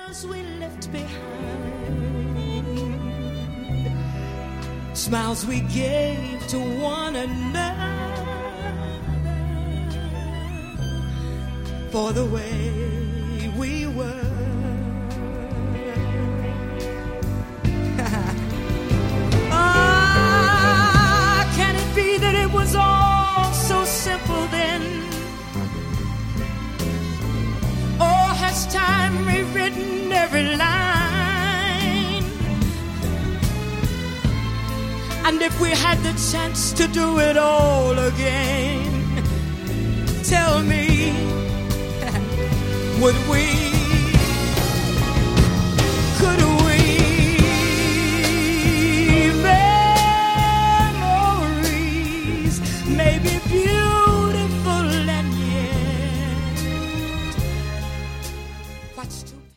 we left behind, smiles we gave to one another, for the way we were. Can it be that it was all so simple then? Or has time rewritten every line? And if we had the chance to do it all again, tell me, would we